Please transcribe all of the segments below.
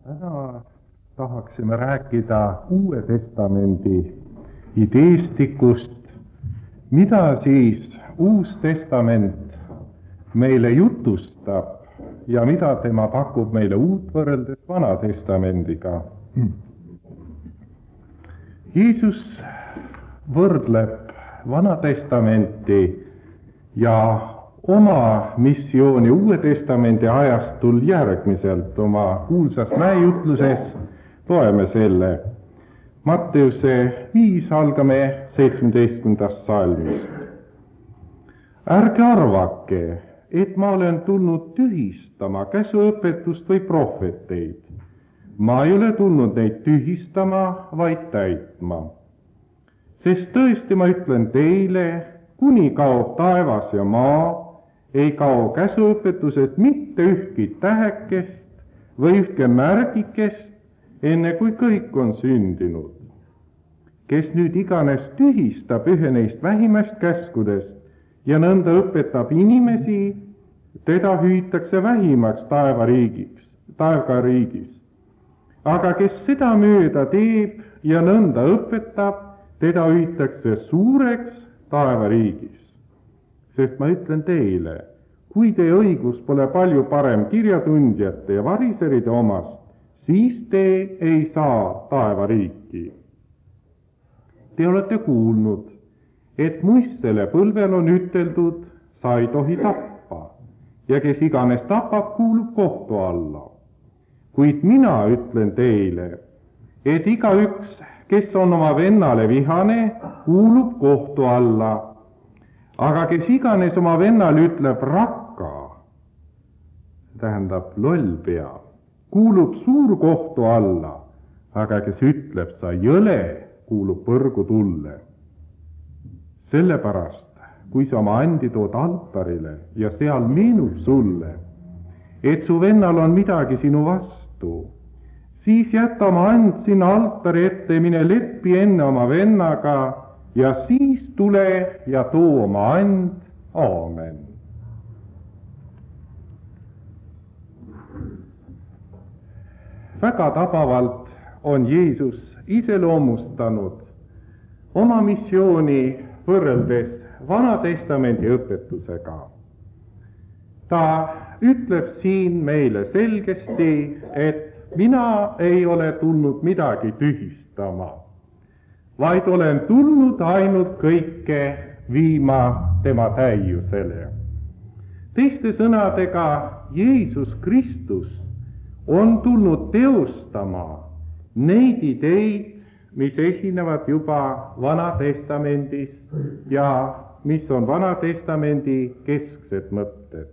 Täna tahaksime rääkida Uue Testamendi ideestikust, mida siis Uus Testament meile jutustab ja mida tema pakub meile uut võrreldes Vana Testamendiga. Jeesus võrdleb Vana Testamenti ja oma missiooni Uue Testamendi ajastul järgmiselt. Oma kuulsas mäejutluses loeme selle. Matteuse 5 algame 17. salmist. Ärge arvake, et ma olen tulnud tühistama käsuõpetust või prohveteid. Ma ei ole tulnud neid tühistama, vaid täitma. Sest tõesti ma ütlen teile, kuni kaob taevas ja maa, ei kao käsuõpetusest mitte ühtki tähekest või ühtki märgikest, enne kui kõik on sündinud. Kes nüüd iganes tühistab ühe neist vähimast käskudest ja nõnda õpetab inimesi, teda hüütakse vähimaks taevariigis. Aga kes seda mööda teeb ja nõnda õpetab, teda hüütakse suureks taevariigis. Sest ma ütlen teile, kui teie õigus pole palju parem kirjatundjate ja variseride omast, siis te ei saa taevariiki. Te olete kuulnud, et muistsele põlvel on üteldud, sa ei tohi tappa, ja kes iganes tapab, kuulub kohtu alla. Kuid mina ütlen teile, et igaüks, kes on oma vennale vihane, kuulub kohtu alla. Aga kes iganes oma vennale ütleb rakka, tähendab lollpea, kuulub suurkohtu alla, aga kes ütleb sa jõle, kuulub põrgu tulle. Sellepärast, kui sa oma andi tood altarile ja seal meenub sulle, et su vennal on midagi sinu vastu, siis jäta oma and sinna altari ette, mine leppi enne oma vennaga ja siis tule ja too oma and. Aamen. Väga tabavalt on Jeesus iseloomustanud oma missiooni võrreldes Vana Testamendi õpetusega. Ta ütleb siin meile selgesti, et mina ei ole tulnud midagi tühistama, vaid olen tulnud ainult kõike viima tema täiusele. Teiste sõnadega, Jeesus Kristus on tulnud teostama neid ideid, mis esinevad juba Vana Testamendis ja mis on Vana Testamendi kesksed mõtted.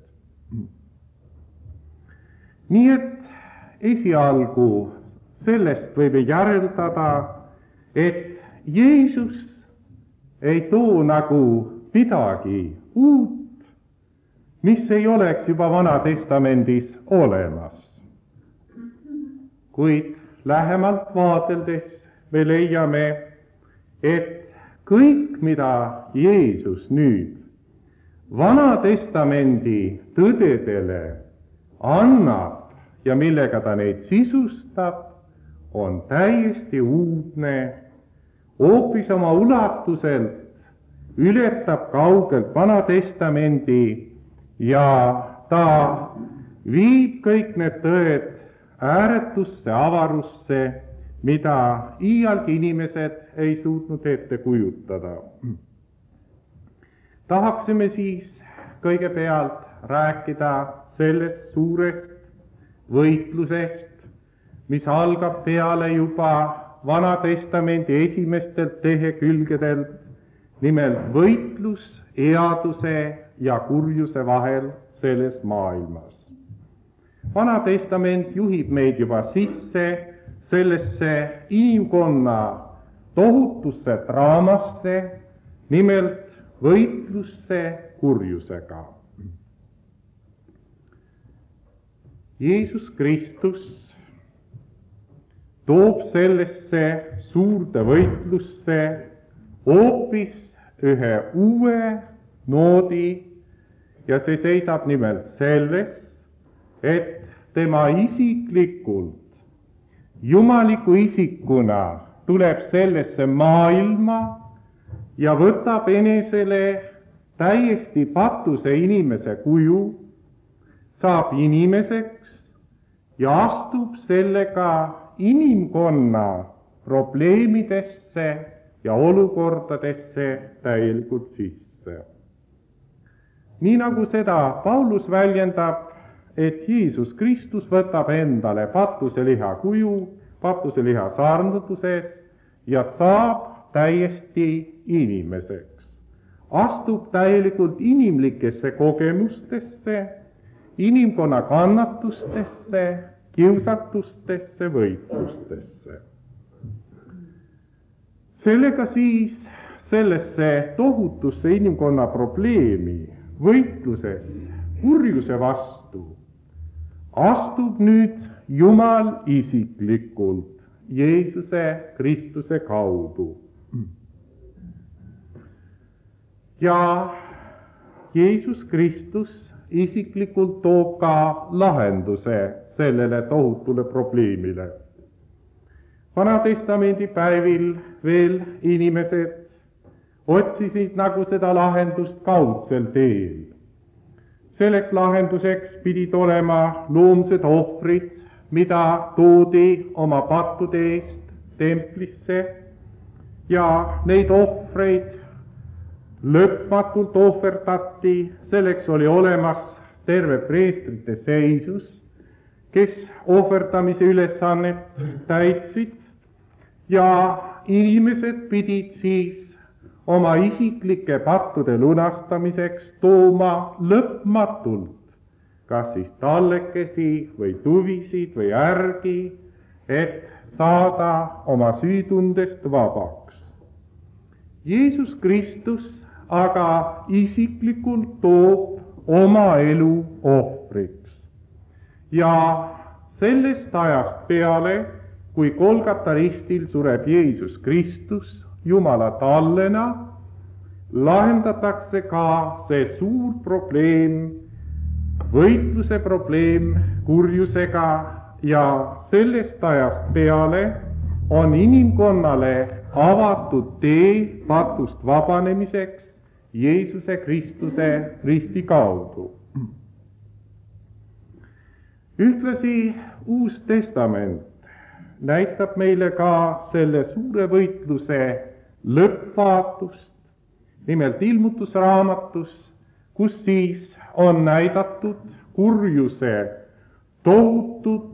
Nii et esialgu sellest võib järeldada, et Jeesus ei too nagu midagi uut, mis ei oleks juba Vana Testamendis olemas. Kuid lähemalt vaadeldes me leiame, et kõik, mida Jeesus nüüd Vana Testamendi tõdedele annab ja millega ta neid sisustab, on täiesti uudne, hoopis oma ulatuselt ületab kaugelt Vana Testamendi ja ta viib kõik need tõed ääretusse avarusse, mida iialgi inimesed ei suutnud ette kujutada. Tahaksime siis kõigepealt rääkida sellest suurest võitlusest, mis algab peale juba Vana Testamendi esimestelt lehekülgedelt, nimelt võitlus headuse ja kurjuse vahel selles maailmas. Vana Testament juhib meid juba sisse sellesse inimkonna tohutusse draamasse, nimelt võitlusse kurjusega. Jeesus Kristus toob sellesse suurde võitlusse hoopis ühe uue noodi ja see seisab nimelt selles, et tema isiklikult jumaliku isikuna tuleb sellesse maailma ja võtab enesele täiesti patuse inimese kuju, saab inimeseks ja astub sellega inimkonna probleemidesse ja olukordadesse täielikult sisse. Nii nagu seda Paulus väljendab, et Jeesus Kristus võtab endale patuseliha kuju, patuseliha sarnatuses ja saab täiesti inimeseks. Astub täielikult inimlikesse kogemustesse, inimkonna kannatustesse, kiusatustesse, võitlustesse. Sellega siis sellesse tohutusse inimkonna probleemi võitluses kurjuse vastu astub nüüd Jumal isiklikult Jeesuse Kristuse kaudu. Ja Jeesus Kristus isiklikult toob ka lahenduse sellele tohutule probleemile. Vanatestamendi päevil veel inimesed otsisid nagu seda lahendust kaudsel teel. Selleks lahenduseks pidid olema loomsed ohvrid, mida toodi oma pattude eest templisse ja neid ohvreid lõpmatult ohverdati. Selleks oli olemas terve preestrite seisus, kes ohverdamise ülesannet täitsid ja inimesed pidid siis oma isiklike pattude lunastamiseks tooma lõpmatult kas siis tallekesi või tuvisid või ärgi, et saada oma süütundest vabaks. Jeesus Kristus aga isiklikult toob oma elu ohvriks ja sellest ajast peale, kui Golgata ristil sureb Jeesus Kristus Jumala tallena, lahendatakse ka see suur probleem, võitluse probleem kurjusega ja sellest ajast peale on inimkonnale avatud tee patust vabanemiseks Jeesuse Kristuse risti kaudu. Ühtlasi Uus Testament näitab meile ka selle suure võitluse lõppvaatust, nimelt Ilmutusraamatus, kus siis on näidatud kurjuse tohutut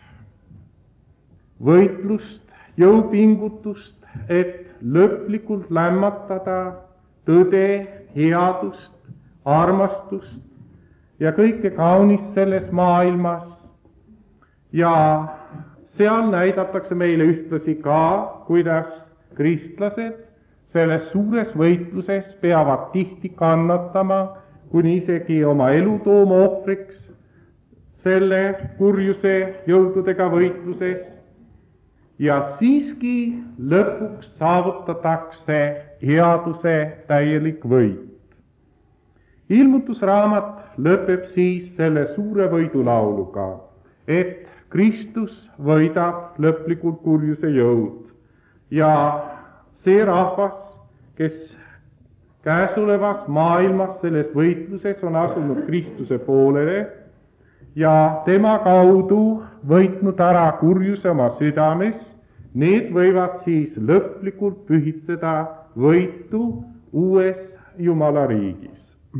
võitlust, jõupingutust, et lõplikult lämmatada tõde, headust, armastust ja kõike kaunist selles maailmas. Ja seal näidatakse meile ühtlasi ka, kuidas kristlased selles suures võitluses peavad tihti kannatama, kuni isegi oma elu tooma ohvriks selle kurjuse jõududega võitluses. Ja siiski lõpuks saavutatakse headuse täielik võit. Ilmutusraamat lõpeb siis selle suure võidulauluga, et Kristus võidab lõplikult kurjuse jõud ja see rahvas, kes käesolevas maailmas selles võitluses on asunud Kristuse poolele ja tema kaudu võitnud ära kurjuse oma südames, need võivad siis lõplikult pühitseda võitu uues Jumala riigis.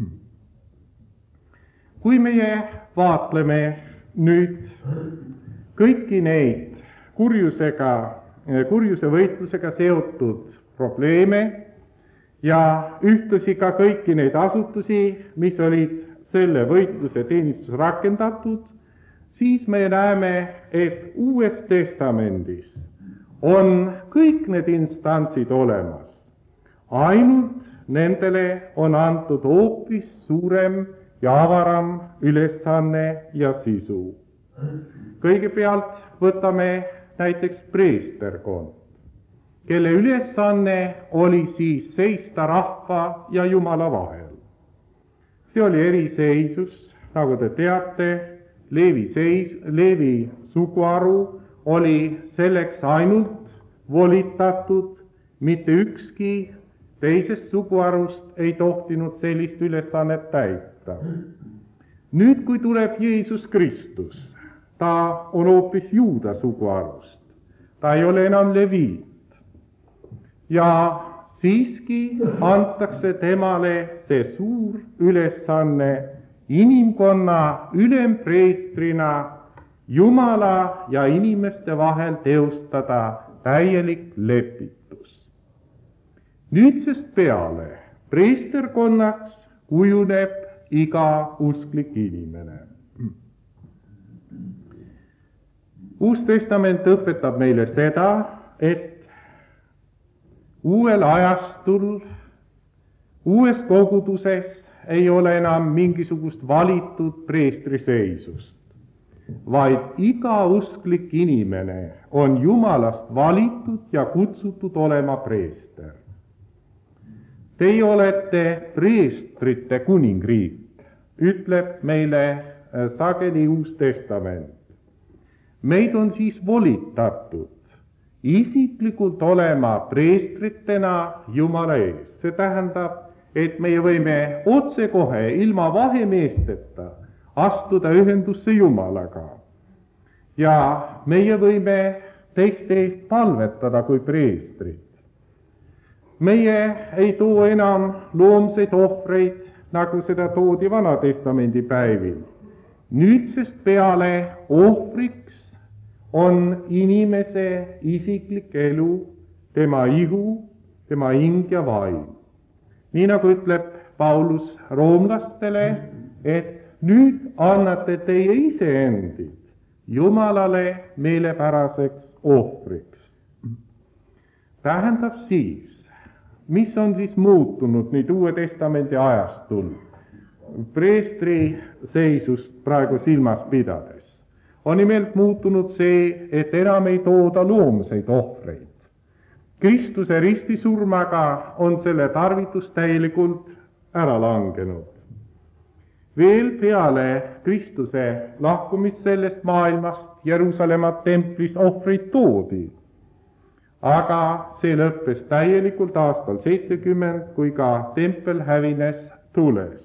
Kui meie vaatleme nüüd kõiki neid kurjuse võitlusega seotud probleeme ja ühtlasi ka kõiki neid asutusi, mis olid selle võitluse teenistuses rakendatud, siis me näeme, et Uues Testamendis on kõik need instantsid olemas. Ainult nendele on antud hoopis suurem ja avaram ülesanne ja sisu. Kõigepealt võtame näiteks preesterkond, kelle ülesanne oli siis seista rahva ja Jumala vahel. See oli eriseisus, nagu te teate, Leevi suguharu oli selleks ainult volitatud, mitte ükski teisest suguharust ei tohtinud sellist ülesannet täita. Nüüd, kui tuleb Jeesus Kristus, ta on hoopis juuda suguharust, ta ei ole enam leviit. Ja siiski antakse temale see suur ülesanne inimkonna ülempreestrina Jumala ja inimeste vahel teostada täielik lepitus. Nüüdsest peale preesterkonnaks kujuneb iga usklik inimene. Uus Testament õpetab meile seda, et uuel ajastul, uues koguduses ei ole enam mingisugust valitud preestriseisust, vaid iga usklik inimene on Jumalast valitud ja kutsutud olema preester. Teie olete preestrite kuningriik, ütleb meile sageli Uus Testament. Meid on siis volitatud isiklikult olema preestritena Jumala ees. See tähendab, et meie võime otsekohe ilma vahemeesteta astuda ühendusse Jumalaga. Ja meie võime teiste eest palvetada kui preestrid. Meie ei too enam loomseid ohvreid, nagu seda toodi Vana-testamendi päevil. Nüüdsest peale ohvriks on inimese isiklik elu, tema ihu, tema hing ja vaim. Nii nagu ütleb Paulus roomlastele, et nüüd annate teie iseendid Jumalale meelepäraseks ohvriks. Tähendab siis, mis on siis muutunud nüüd Uue Testamendi ajastul preestri seisust praegu silmas pidades? On nimelt muutunud see, et enam ei tooda loomseid ohvreid. Kristuse ristisurmaga on selle tarvitus täielikult ära langenud. Veel peale Kristuse lahkumist sellest maailmast Jeruusalemma templis ohvreid toodi, aga see lõppes täielikult aastal 70, kui ka tempel hävines tules.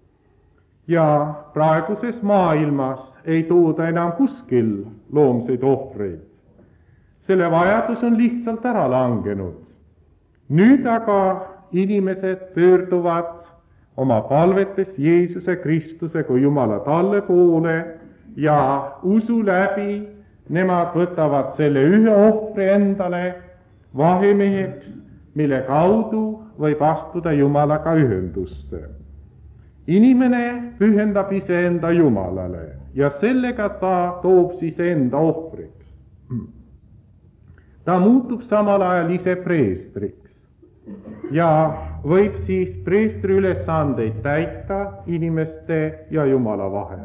Ja praeguses maailmas ei tooda enam kuskil loomseid ohvreid. Selle vajadus on lihtsalt ära langenud. Nüüd aga inimesed pöörduvad oma palvetes Jeesuse Kristuse kui Jumala talle poole ja usu läbi nemad võtavad selle ühe ohvri endale vahemeheks, mille kaudu võib astuda Jumalaga ühendusse. Inimene pühendab iseenda Jumalale ja sellega ta toob siis enda ohvriks. Ta muutub samal ajal ise preestriks ja võib siis preestri ülesandeid täita inimeste ja Jumala vahel.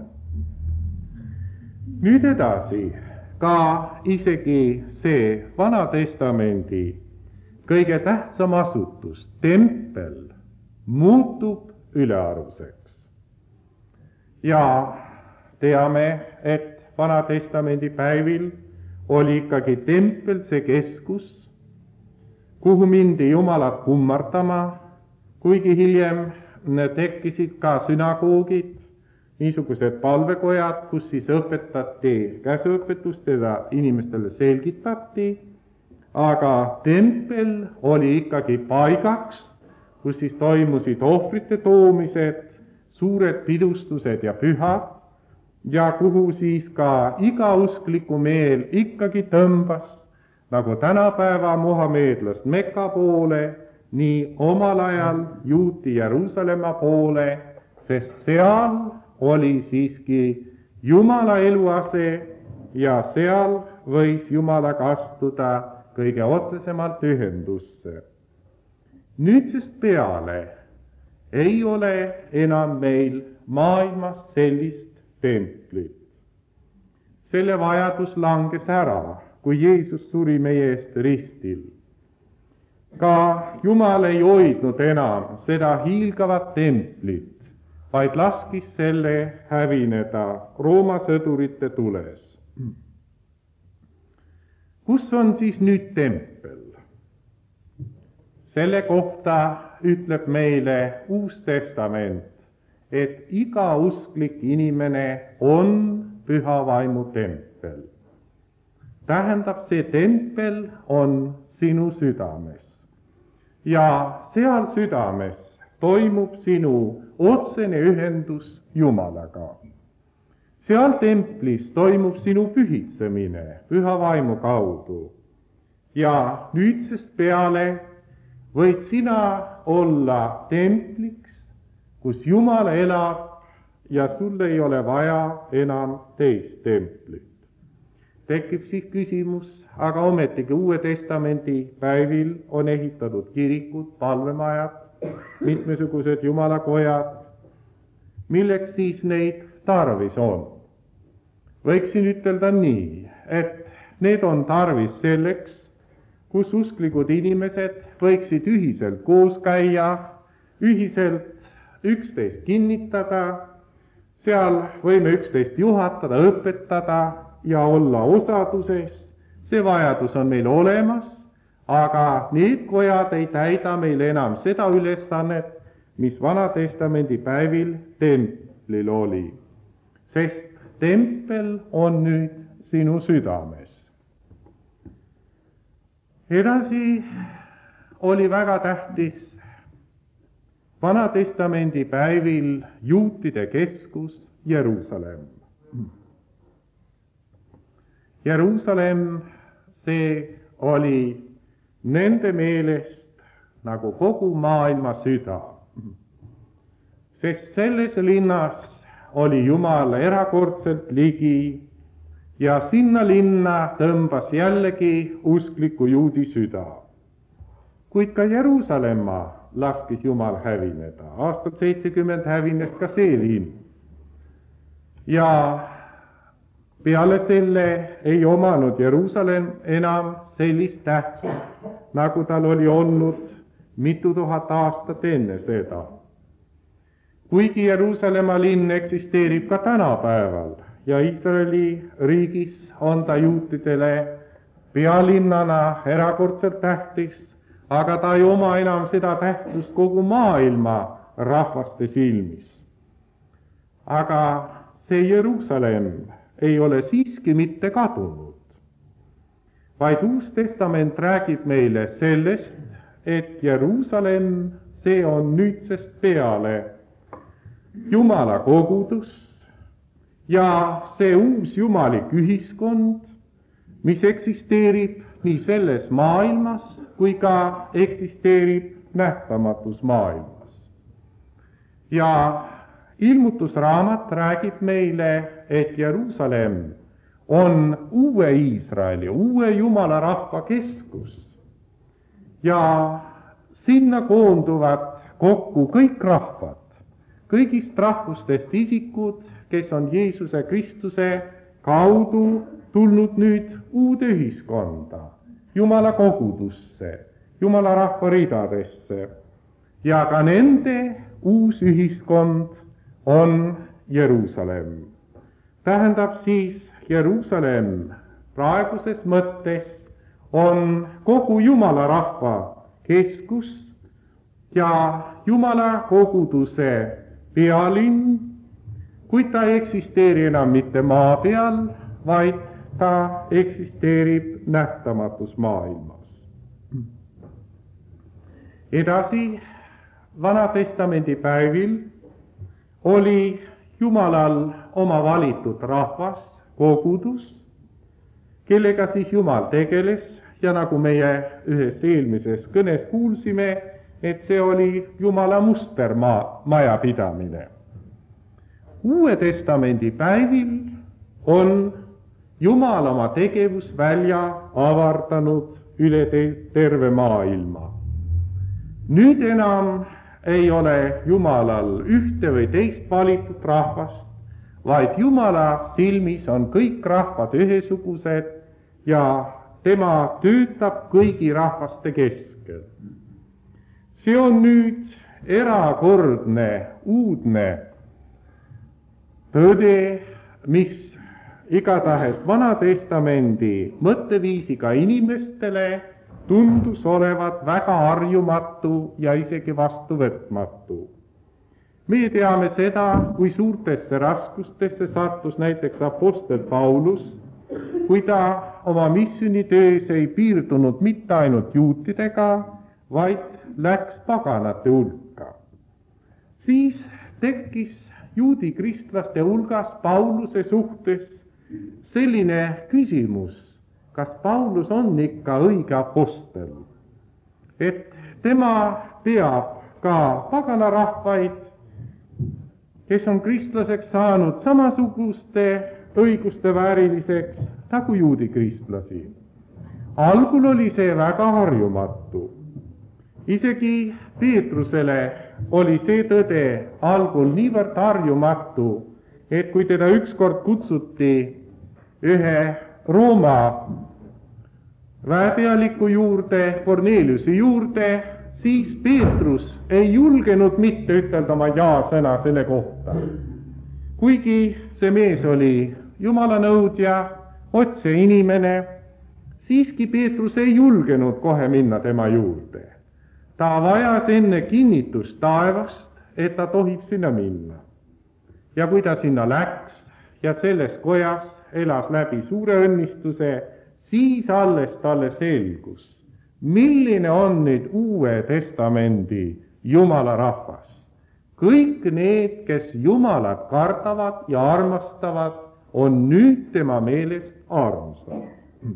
Nüüd edasi, ka isegi see Vana-testamendi kõige tähtsam asutus, tempel, muutub ülearuseks. Ja teame, et Vana-testamendi päevil oli ikkagi tempel see keskus, kuhu mindi Jumalat kummardama, kuigi hiljem tekkisid ka sünagoogid, niisugused palvekojad, kus siis õpetati käsuõpetust ja inimestele selgitati, aga tempel oli ikkagi paigaks, kus siis toimusid ohvrite toomised, suured pidustused ja pühad, ja kuhu siis ka iga uskliku meel ikkagi tõmbas, nagu tänapäeva muhameedlast Mekka poole, nii omal ajal juuti Jeruusalemma poole, sest seal oli siiski Jumala eluase ja seal võis Jumalaga astuda kõige otsesemalt ühendusse. Nüüdsest peale ei ole enam meil maailmas sellist templit. Selle vajadus langes ära, kui Jeesus suri meie eest ristil. Ka Jumal ei hoidnud enam seda hiilgavat templit, vaid laskis selle hävineda Rooma sõdurite tules. kus on siis nüüd tempel? Selle kohta ütleb meile Uus Testament, et iga usklik inimene on Püha Vaimu tempel. Tähendab, see tempel on sinu südames. Ja seal südames toimub sinu otsene ühendus Jumalaga. Seal templis toimub sinu pühitsemine Püha Vaimu kaudu. Ja nüüdsest peale võid sina olla templiks, kus Jumal elab ja sul ei ole vaja enam teist templit. Tekib siis küsimus, aga ometigi Uue Testamendi päevil on ehitatud kirikud, palvemajad, mitmesugused jumalakojad. Milleks siis neid tarvis on? Võiksin ütelda nii, et need on tarvis selleks, kus usklikud inimesed võiksid ühiselt koos käia, ühiselt üksteist kinnitada, seal võime üksteist juhatada, õpetada ja olla osaduses. See vajadus on meil olemas, aga need kojad ei täida meil enam seda ülesannet, mis Vana-testamendi päevil templil oli. Sest tempel on nüüd sinu südames. Edasi oli väga tähtis Vana-testamendi päevil juutide keskus Jeruusalemm. Jeruusalemm, see oli nende meelest nagu kogu maailma süda. Sest selles linnas oli Jumal erakordselt ligi ja sinna linna tõmbas jällegi uskliku juudi süda. Kuid ka Jeruusalemma laskis Jumal hävineda. Aastal 70 hävines ka see linn. Ja peale selle ei omanud Jeruusalemm enam sellist tähtsust, nagu tal oli olnud mitu tuhat aastat enne seda. Kuigi Jeruusalemma linn eksisteerib ka tänapäeval ja Iisraeli riigis on ta juutidele pealinnana erakordselt tähtis, aga ta ei oma enam seda tähtsust kogu maailma rahvaste silmis. Aga see Jeruusalemm ei ole siiski mitte kadunud, vaid Uus Testament räägib meile sellest, et Jeruusalemm, see on nüüdsest peale Jumala kogudus ja see uus jumalik ühiskond, mis eksisteerib nii selles maailmas kui ka eksisteerib nähtamatus maailmas. Ja ilmutusraamat räägib meile, et Jeruusalemm on uue Iisraeli, uue Jumala rahva keskus ja sinna koonduvad kokku kõik rahvad, kõigist rahvustest isikud, kes on Jeesuse Kristuse kaudu tulnud nüüd uude ühiskonda, Jumala kogudusse, Jumala rahva ridadesse ja ka nende uus ühiskond on Jeruusalemm. Tähendab siis, Jeruusalemm praeguses mõttes on kogu Jumala rahva keskus ja Jumala koguduse pealinn, kuid ta ei eksisteeri enam mitte maa peal, vaid ta eksisteerib nähtamatus maailmas. Edasi, Vana-testamendi päevil oli Jumalal oma valitud rahvas, kogudus, kellega siis Jumal tegeles ja nagu meie ühes eelmises kõnes kuulsime, et see oli Jumala mustermajapidamine. Uue Testamendi päevil on Jumal oma tegevusvälja avardanud üle terve maailma. Nüüd enam ei ole Jumalal ühte või teist valitud rahvast, vaid Jumala silmis on kõik rahvad ühesugused ja tema töötab kõigi rahvaste keskel. See on nüüd erakordne, uudne tõde, mis igatahes Vana-testamendi mõtteviisiga inimestele tundus olevat väga harjumatu ja isegi vastuvõtmatu. Me teame seda, kui suurtesse raskustesse sattus näiteks apostel Paulus, kui ta oma missioonitöös ei piirdunud mitte ainult juutidega, vaid läks paganate hulka. Siis tekkis juudi kristlaste hulgas Pauluse suhtes selline küsimus, kas Paulus on ikka õige apostel, et tema peab ka paganarahvaid, kes on kristlaseks saanud, samasuguste õiguste vääriliseks nagu juudi kristlasi. Algul oli see väga harjumatu. Isegi Peetrusele oli see tõde algul niivõrd harjumatu, et kui teda ükskord kutsuti ühe Rooma väepealiku juurde, Korneliuse juurde, siis Peetrus ei julgenud mitte ütelda oma jaa-sõna selle kohta. Kuigi see mees oli Jumala nõudja, otse inimene, siiski Peetrus ei julgenud kohe minna tema juurde. Ta vajas enne kinnitust taevast, et ta tohib sinna minna. Ja kui ta sinna läks ja selles kojas elas läbi suure õnnistuse, siis alles talle selgus, milline on nüüd Uue Testamendi Jumala rahvas. Kõik need, kes Jumalat kardavad ja armastavad, on nüüd tema meelest armsad.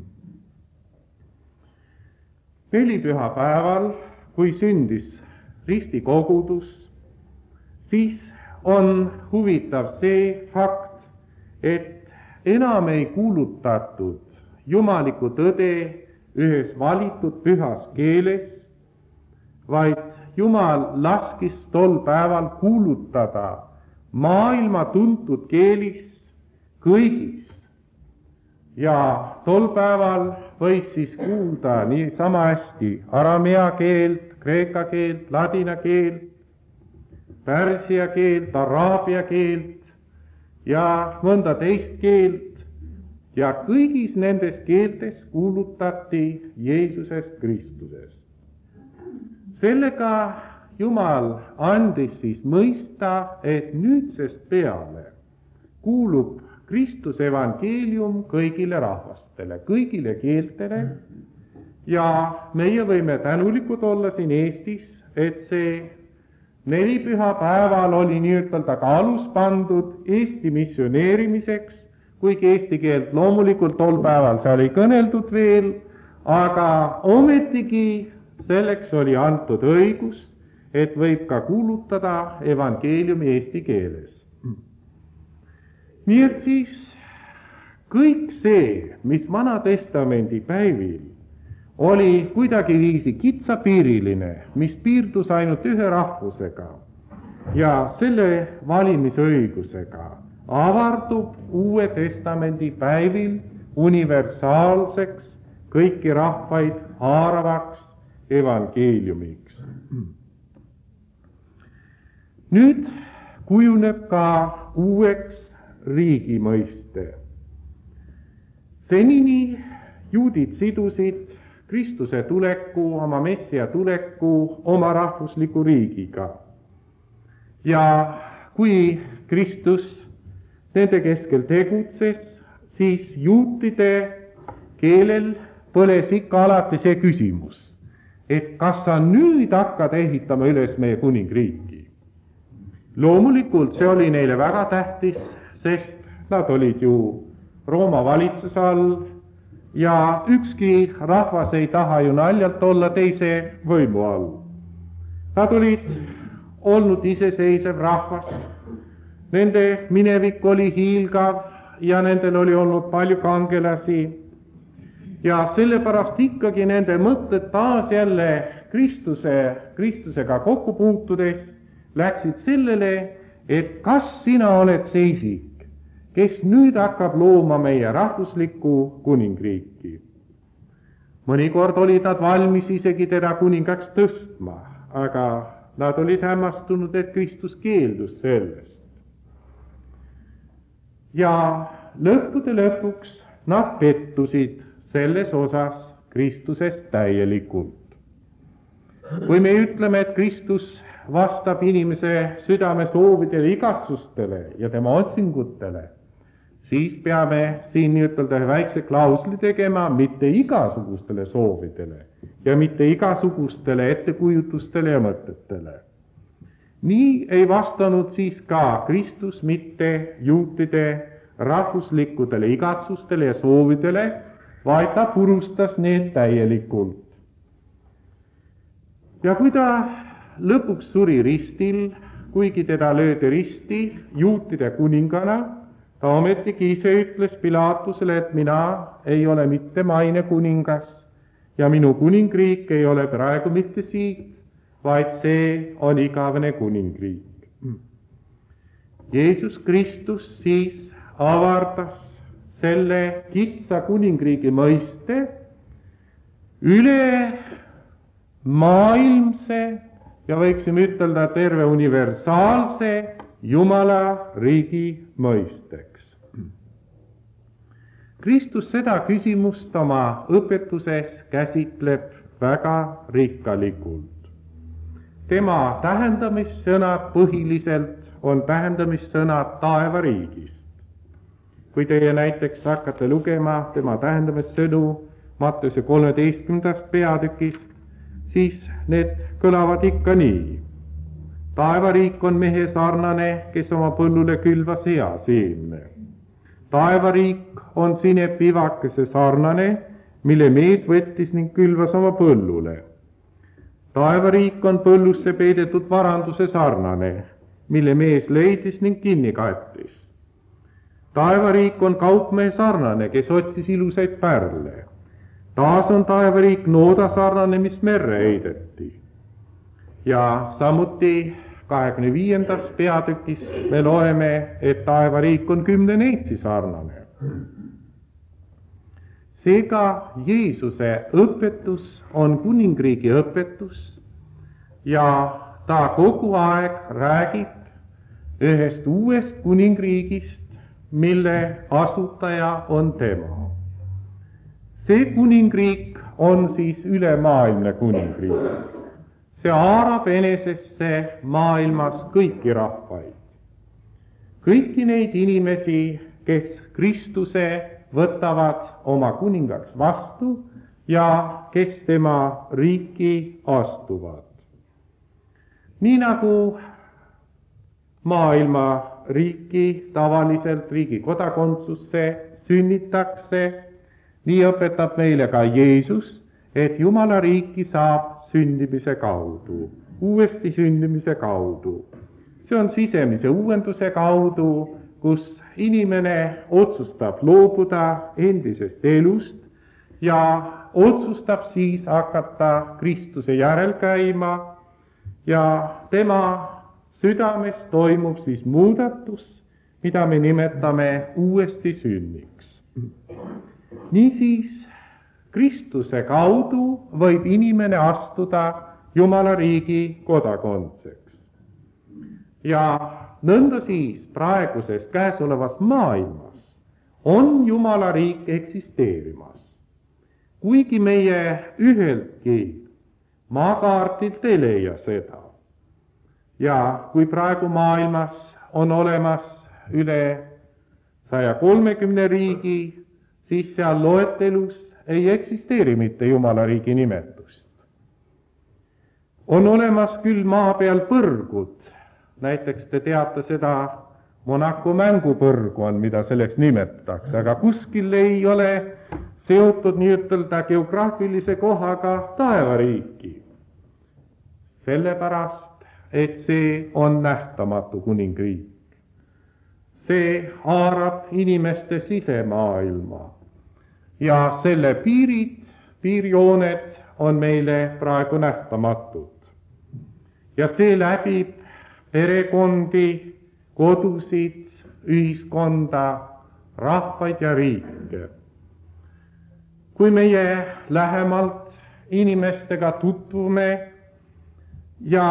Nelipühapäeval, kui sündis ristikogudus, siis on huvitav see fakt, et enam ei kuulutatud jumalikku tõde ühes valitud pühas keeles, vaid Jumal laskis tol päeval kuulutada maailma tuntud keelis kõigis. Ja tol päeval võis siis kuulda nii sama hästi aramea keelt, kreeka keelt, ladina keelt, pärsia keelt, araabia keelt ja mõnda teist keelt. Ja kõigis nendes keeltes kuulutati Jeesusest Kristusest. Sellega Jumal andis siis mõista, et nüüdsest peale kuulub Kristuse evangeelium kõigile rahvastele, kõigile keeltele ja meie võime tänulikud olla siin Eestis, et see nelipühapäeval oli nii-ütelda ka alus pandud Eesti missioneerimiseks, kuigi eesti keelt loomulikult tol päeval seal ei kõneldud veel, aga ometigi selleks oli antud õigus, et võib ka kuulutada evangeeliumi eesti keeles. Nii et siis kõik see, mis Vana-testamendi päevil oli kuidagiviisi kitsapiiriline, mis piirdus ainult ühe rahvusega ja selle valimisõigusega, avardub Uue Testamendi päevil universaalseks, kõiki rahvaid haaravaks evangeeliumiks. Nüüd kujuneb ka uueks riigi mõiste. Senini juudid sidusid Kristuse tuleku, oma Messia tuleku oma rahvusliku riigiga. Ja kui Kristus nende keskel tegutses, siis juutide keelel põles ikka alati see küsimus, et kas sa nüüd hakkad ehitama üles meie kuningriiki. Loomulikult see oli neile väga tähtis, sest nad olid ju Rooma valitsuse all ja ükski rahvas ei taha ju naljalt olla teise võimu all. Nad olid olnud iseseisev rahvas, nende minevik oli hiilgav ja nendel oli olnud palju kangelasi ja sellepärast ikkagi nende mõtted taas jälle Kristusega kokku puutudes läksid sellele, et kas sina oled see isik, kes nüüd hakkab looma meie rahvuslikku kuningriiki. Mõnikord olid nad valmis isegi teda kuningaks tõstma, aga nad olid hämmastunud, et Kristus keeldus sellest. Ja lõppude lõpuks nad pettusid selles osas Kristusest täielikult. Kui me ütleme, et Kristus vastab inimese südame soovidele, igatsustele ja tema otsingutele, siis peame siin ütelda väikse klausli tegema mitte igasugustele soovidele ja mitte igasugustele ettekujutustele ja mõtetele. Nii ei vastanud siis ka Kristus mitte juutide rahvuslikudele igatsustele ja soovidele, vaid ta purustas need täielikult. Ja kui ta lõpuks suri ristil, kuigi teda löödi risti juutide kuningana, ta ometigi ise ütles Pilatusele, et mina ei ole mitte maine kuningas ja minu kuningriik ei ole praegu mitte siit, vaid see on igavene kuningriik. Jeesus Kristus siis avardas selle kitsa kuningriigi mõiste üle maailmse ja võiksime ütelda terve universaalse Jumala riigi mõisteks. Kristus seda küsimust oma õpetuses käsitleb väga rikkalikult. Tema tähendamissõnad põhiliselt on tähendamissõnad taevariigist. Kui teie näiteks hakkate lugema tema tähendamissõnu Matteuse 13. peatükist, siis need kõlavad ikka nii. Taevariik on mehe sarnane, kes oma põllule külvas hea seemne. Taevariik on sinepivakese sarnane, mille mees võttis ning külvas oma põllule. Taevariik on põllusse peidetud varanduse sarnane, mille mees leidis ning kinni kattis. Taevariik on kaupmehe sarnane, kes otsis ilusaid pärle. Taas on taevariik nooda sarnane, mis merre heideti. Ja samuti 25. peatükis me loeme, et taevariik on 10 neitsi sarnane. Seega Jeesuse õpetus on kuningriigi õpetus ja ta kogu aeg räägib ühest uuest kuningriigist, mille asutaja on tema. See kuningriik on siis ülemaailmne kuningriik. See haarab enesesse maailmas kõiki rahvaid. Kõiki neid inimesi, kes Kristuse võtavad oma kuningaks vastu ja kes tema riiki astuvad. Nii nagu maailma riiki tavaliselt riigi kodakondsusse sünnitakse, nii õpetab meile ka Jeesus, et Jumala riiki saab sündimise kaudu, uuesti sündimise kaudu. See on sisemise uuenduse kaudu, kus inimene otsustab loobuda endisest elust ja otsustab siis hakata Kristuse järel käima ja tema südames toimub siis muudatus, mida me nimetame uuesti sünniks. Niisiis, Kristuse kaudu võib inimene astuda Jumala riigi kodakondseks. Ja nõnda siis praeguses käesolevas maailmas on Jumala riik eksisteerimas. Kuigi meie üheltki maakaartilt ei leia seda. Ja kui praegu maailmas on olemas üle 130 riigi, siis seal loetelus ei eksisteeri mitte Jumala riigi nimetust. On olemas küll maa peal põrgud, näiteks te teate seda Monaco mängupõrgu on, mida selleks nimetatakse, aga kuskil ei ole seotud nii-ütelda geograafilise kohaga taevariiki. Sellepärast, et see on nähtamatu kuningriik. See haarab inimeste sisemaailma ja selle piirjooned on meile praegu nähtamatud. Ja see läbib perekondi, kodusid, ühiskonda, rahvaid ja riike. Kui meie lähemalt inimestega tutvume ja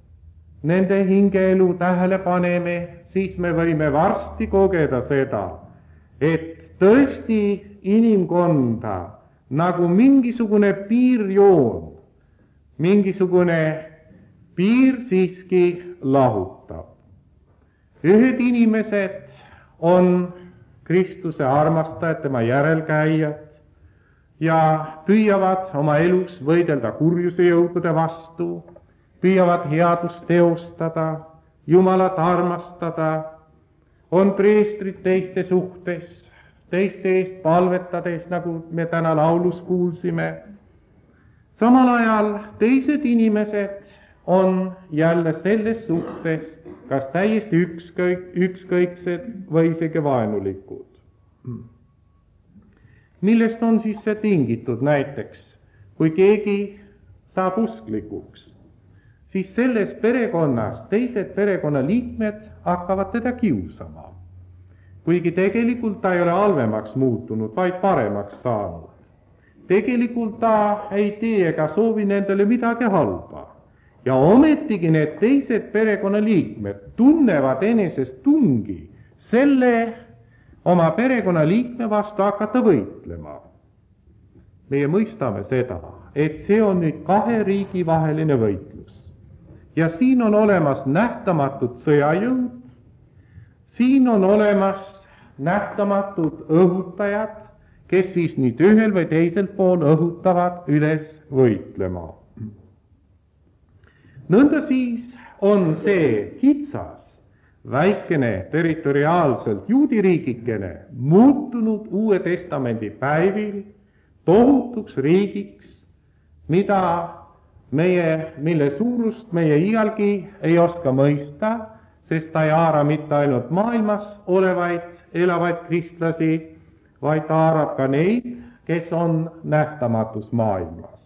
nende hingeelu tähele paneme, siis me võime varsti kogeda seda, et tõesti inimkonda nagu mingisugune piirjoon, mingisugune piir siiski lahutab. Ühed inimesed on Kristuse armastajad, tema järelkäijad ja püüavad oma elus võidelda kurjuse jõudude vastu, püüavad headust teostada, Jumalat armastada, on preestrid teiste suhtes, teiste eest palvetades, nagu me täna laulus kuulsime. Samal ajal teised inimesed on jälle selles suhtes kas täiesti ükskõiksed või isegi vaenulikud. Millest on siis see tingitud näiteks, kui keegi saab usklikuks, siis selles perekonnas teised perekonnaliikmed hakkavad teda kiusama. Kuigi tegelikult ta ei ole halvemaks muutunud, vaid paremaks saanud. Tegelikult ta ei tee ega soovi nendele midagi halba. Ja ometigi need teised perekonnaliikmed tunnevad enesest tungi selle oma perekonnaliikme vastu hakata võitlema. Meie mõistame seda, et see on nüüd kahe riigi vaheline võitlus. Ja siin on olemas nähtamatud sõjajõud, siin on olemas nähtamatud õhutajad, kes siis nüüd ühel või teisel pool õhutavad üles võitlema. Nõnda siis on see kitsas, väikene territoriaalselt juudiriigikene muutunud Uue Testamendi päevil tohutuks riigiks, mille suurust meie iialgi ei oska mõista, sest ta ei haara mitte ainult maailmas elavaid kristlasi, vaid ta haarab ka neid, kes on nähtamatus maailmas.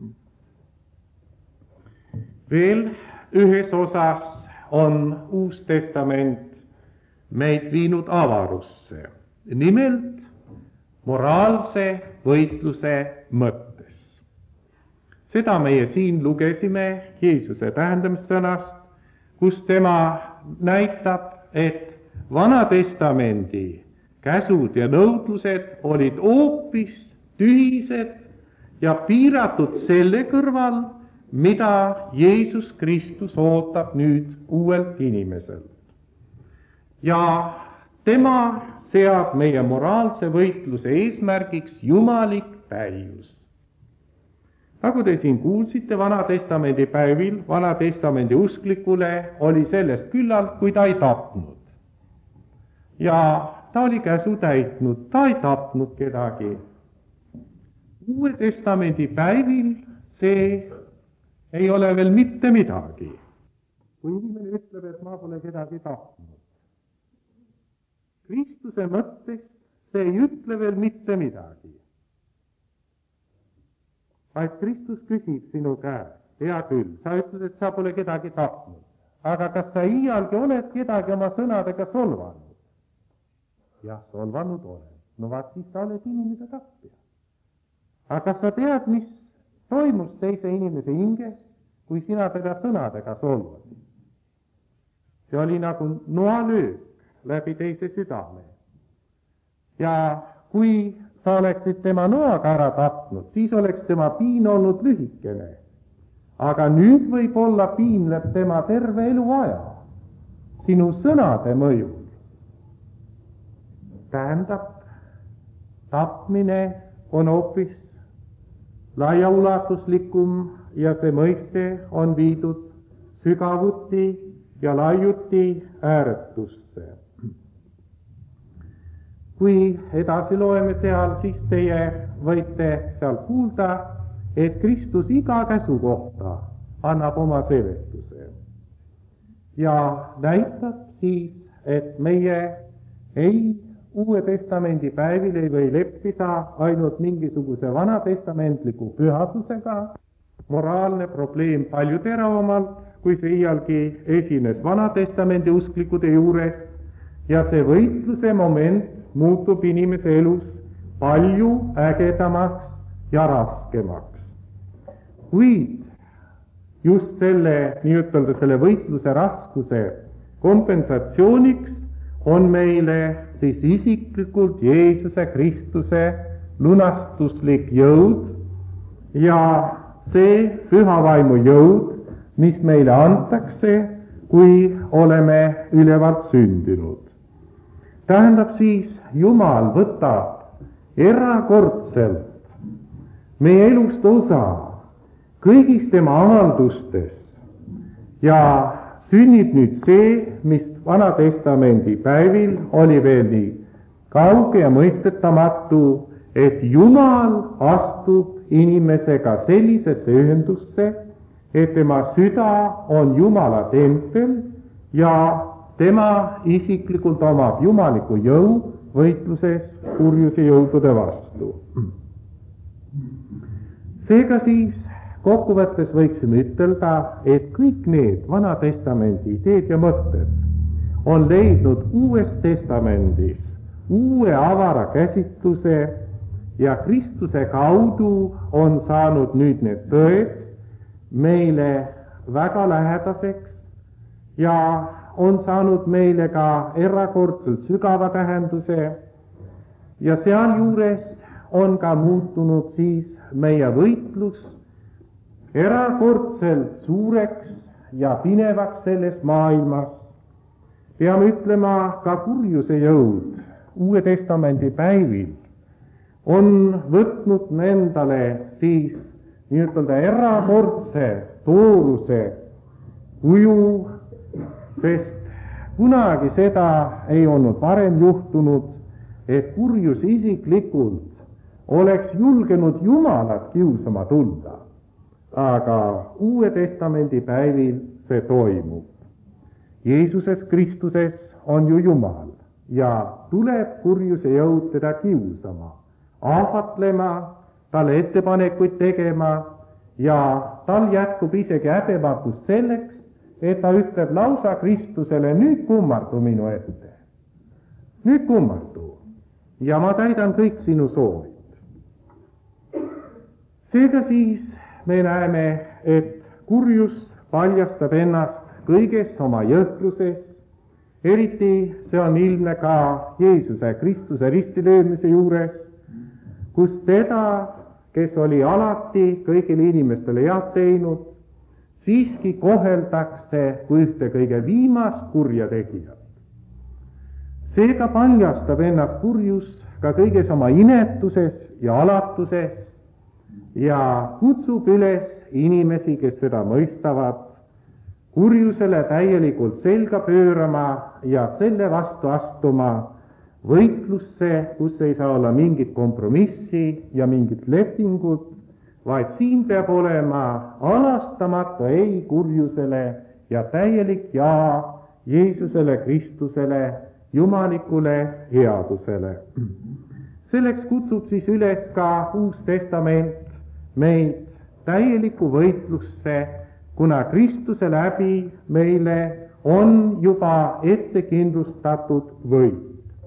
Veel ühes osas on Uus Testament meid viinud avarusse, nimelt moraalse võitluse mõttes. Seda meie siin lugesime Jeesuse tähendamissõnast, kus tema näitab, et Vana Testamendi käsud ja nõudlused olid hoopis tühised ja piiratud selle kõrval, mida Jeesus Kristus ootab nüüd uuelt inimeselt. Ja tema seab meie moraalse võitluse eesmärgiks jumalik täius. Nagu te siin kuulsite, Vana Testamendi päevil, Vana Testamendi usklikule oli sellest küllalt, kui ta ei tapnud. Ja ta oli käsu täitnud, ta ei tapnud kedagi. Uue Testamendi päevil see ei ole veel mitte midagi. Kui inimene ütleb, et ma pole kedagi tapnud. Kristuse mõttes see ei ütle veel mitte midagi. Vaid Kristus küsib sinu käest, hea küll, sa ütled, et sa pole kedagi tapnud. Aga kas sa iialgi oled kedagi oma sõnadega solvanud? Jah, solvanud olen. No vaat siis sa oled inimese tapja. Aga kas sa tead, mis toimus teise inimese hinges, kui sina teda sõnadega solvasid? See oli nagu noalöök läbi teise südame. Ja kui sa oleksid tema noaga ära tapnud, siis oleks tema piin olnud lühikene. Aga nüüd võib-olla piinleb tema terve eluaja sinu sõnade mõjul. Tähendab, tapmine on hoopis laiaulatuslikum ja see mõiste on viidud sügavuti ja laiuti ääretusse. Kui edasi loeme seal, siis teie võite seal kuulda, et Kristus iga käsu kohta annab oma seletuse ja näitab siis, et meie Uue Testamendi päevil ei või leppida ainult mingisuguse vanatestamentliku pühadusega. Moraalne probleem palju teravamalt, kui see iialgi esines Vanatestamendi usklikude juures, ja see võitluse moment muutub inimese elus palju ägedamaks ja raskemaks. Kuid just selle võitluse raskuse kompensatsiooniks on meile siis isiklikult Jeesuse Kristuse lunastuslik jõud ja see püha vaimu jõud, mis meile antakse, kui oleme ülevalt sündinud. Tähendab siis, Jumal võtab erakordselt meie elust osa kõigis tema avaldustes ja sünnib nüüd see, mis Vana-testamendi päevil oli veel nii kauge ja mõistetamatu, et Jumal astub inimesega sellisesse ühendusse, et tema süda on Jumala tempel ja tema isiklikult omab jumaliku jõu võitluses kurjuse jõudude vastu. Seega siis kokkuvõttes võiksime ütelda, et kõik need Vana-testamendi ideed ja mõtted on leidnud Uues Testamendis uue avara käsitluse ja Kristuse kaudu on saanud nüüd need tõed meile väga lähedaseks ja on saanud meile ka erakordselt sügava tähenduse ja sealjuures on ka muutunud siis meie võitlus erakordselt suureks ja pinevaks selles maailmas. Peame ütlema, ka kurjuse jõud Uue Testamendi päivil on võtnud endale siis nii-ütelda erakordse tooruse kuju, sest kunagi seda ei olnud varem juhtunud, et kurjus isiklikult oleks julgenud Jumalat kiusama tulla. Aga Uue Testamendi päevil see toimub. Jeesuses Kristuses on ju Jumal ja tuleb kurjuse jõud teda kiusama, ahvatlema, talle ettepanekuid tegema ja tal jätkub isegi häbematus selleks, et ta ütleb lausa Kristusele, nüüd kummardu minu ette. Nüüd kummardu ja ma täidan kõik sinu soovid. Seega siis me näeme, et kurjus paljastab ennast kõiges oma jõhkluses, eriti see on ilmne ka Jeesuse Kristuse ristilöömise juures, kus teda, kes oli alati kõigile inimestele head teinud, siiski koheldakse kui ühte kõige viimast kurja tegijat. Seega paljastab ennast kurjus ka kõiges oma inetuses ja alatuses ja kutsub üles inimesi, kes seda mõistavad, kurjusele täielikult selga pöörama ja selle vastu astuma võitlusse, kus ei saa olla mingit kompromissi ja mingit lepingut, vaid siin peab olema alastamatu ei kurjusele ja täielik jaa Jeesusele Kristusele, jumalikule headusele. Selleks kutsub siis üles ka Uus Testament meid täieliku võitlusse, kuna Kristuse läbi meile on juba ette kindlustatud võit.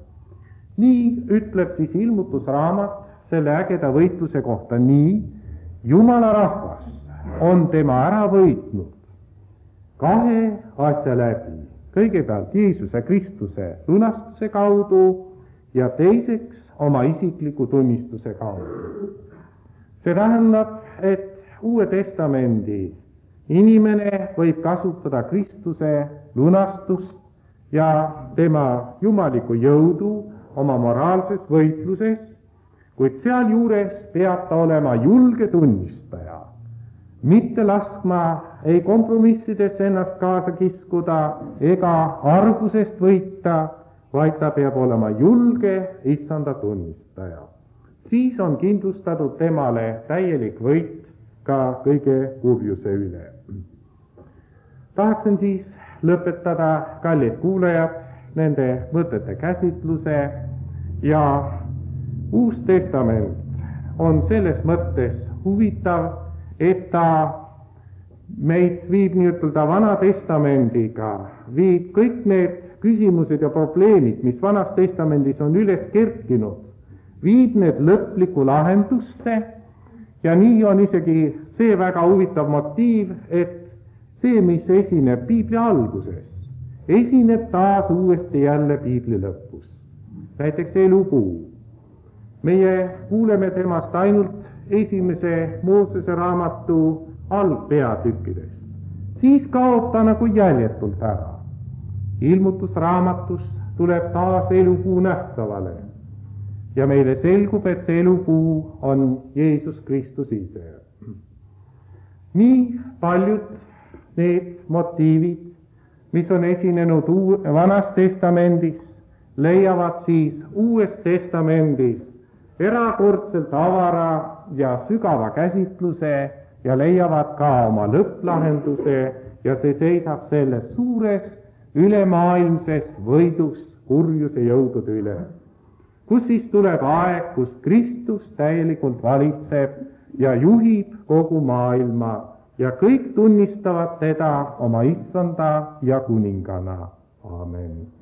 Nii ütleb siis ilmutusraamat selle ägeda võitluse kohta nii, Jumala rahvas on tema ära võitnud kahe asja läbi. Kõigepealt Jeesuse Kristuse lunastuse kaudu ja teiseks oma isikliku tunnistuse kaudu. See tähendab, et Uue Testamendi inimene võib kasutada Kristuse lunastust ja tema jumalikku jõudu oma moraalses võitluses, kuid sealjuures peab ta olema julge tunnistaja, mitte laskma ei kompromissides ennast kaasa kiskuda ega argusest võita, vaid ta peab olema julge issanda tunnistaja. Siis on kindlustatud temale täielik võit ka kõige kurjuse üle. Tahaksin siis lõpetada, kallid kuulajad, nende mõtete käsitluse ja Uus Testament on selles mõttes huvitav, et ta meid viib nii-ütelda Vana Testamendiga, viib kõik need küsimused ja probleemid, mis Vanas Testamendis on üles kerkinud, viib need lõplikku lahendusse ja nii on isegi see väga huvitav motiiv, et see, mis esineb Piibli alguses, esineb taas uuesti jälle Piibli lõpus. näiteks elupuu. meie kuuleme temast ainult esimese Moosese raamatu algpeatükkidest. Siis kaob ta nagu jäljetult ära. Ilmutusraamatus tuleb taas elupuu nähtavale ja meile selgub, et see elupuu on Jeesus Kristus ise. Nii paljud need motiivid, mis on esinenud Vanas Testamendis, leiavad siis Uues Testamendis erakordselt avara ja sügava käsitluse ja leiavad ka oma lõpplahenduse ja see seisab selles suures ülemaailmses võidus kurjuse jõudude üle, kus siis tuleb aeg, kus Kristus täielikult valitseb ja juhib kogu maailma ja kõik tunnistavad teda oma issanda ja kuningana. Amen.